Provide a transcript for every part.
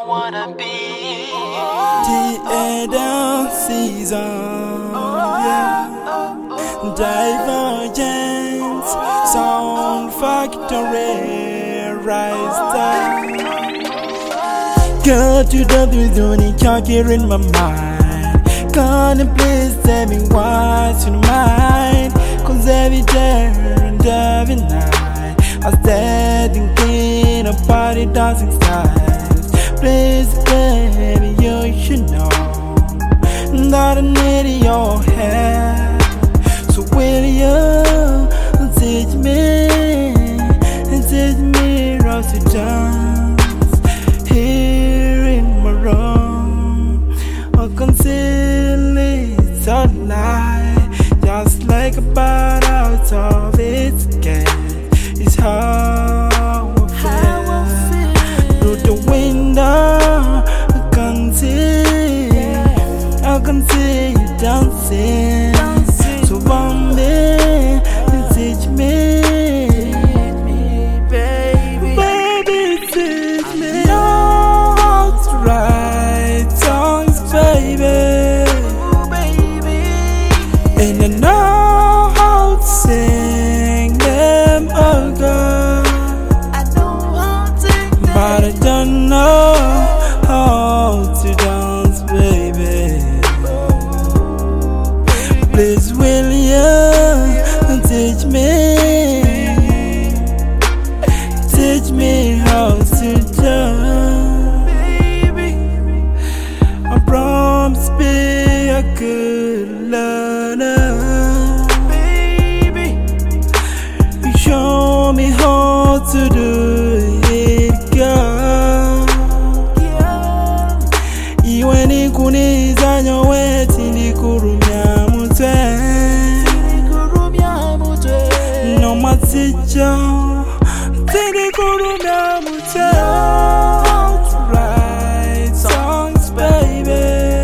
wanna be the Adam season, yeah. Divergence, Sound Factory, Rise Down. Girl, to the only calculator in my mind. Can you please tell me what's in mind? Cause every day and every night I stay thinking about the dancing styles. Please, baby, you should know that I need your help. So will you teach me how to dance here in my room? I conceal it all night, just like a bird out of its cage. It's how I feel. Through the window, I can see you dancing. So one day, teach me, baby, teach me how to write songs, baby. And I know how to sing them, oh God. But I don't know how to dance, baby. Please, will you teach me how to dance, baby? I promise to be a good learner, baby. You show me how to do it, girl. Iwe ni kuniza nyoweti ni kurumya mutwe. No maticha, tini kurumya mutwe. To write songs, baby.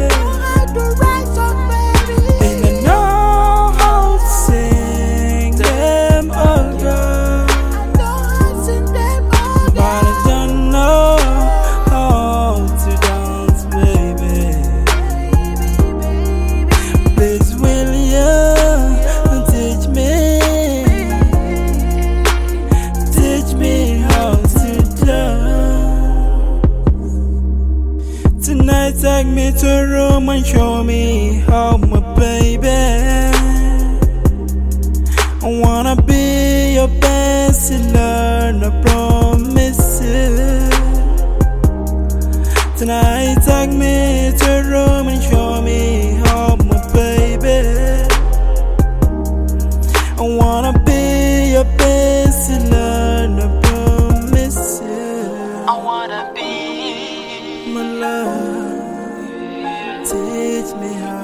And I know how to sing them, oh God. But I don't know how to dance, baby. Please, will you teach me how to dance? Tonight, take me to a room and show me how, my baby. I wanna be your best learner, I promise you. Tonight, take me to a room and show me how, my baby. I wanna be your best learner, I promise you. I wanna be My love, teach me how